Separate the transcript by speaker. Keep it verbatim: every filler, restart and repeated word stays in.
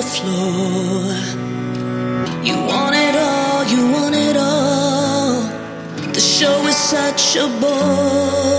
Speaker 1: floor. You want it all, you want it all. The show is such a bore.